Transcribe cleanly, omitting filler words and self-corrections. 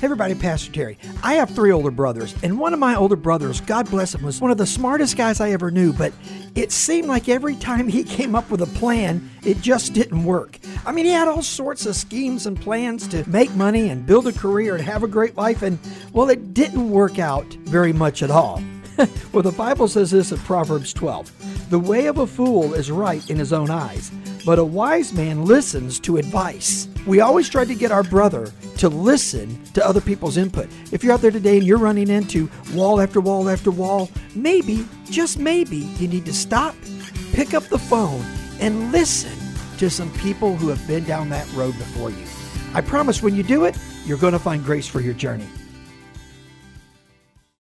Hey everybody, Pastor Terry. I have 3 older brothers, and one of my older brothers, God bless him, was one of the smartest guys I ever knew, but it seemed like every time he came up with a plan, it just didn't work. I mean, he had all sorts of schemes and plans to make money and build a career and have a great life, and, well, it didn't work out very much at all. Well, the Bible says this in Proverbs 12. The way of a fool is right in his own eyes, but a wise man listens to advice. We always try to get our brother to listen to other people's input. If you're out there today and you're running into wall after wall after wall, maybe, just maybe, you need to stop, pick up the phone, and listen to some people who have been down that road before you. I promise when you do it, you're going to find grace for your journey.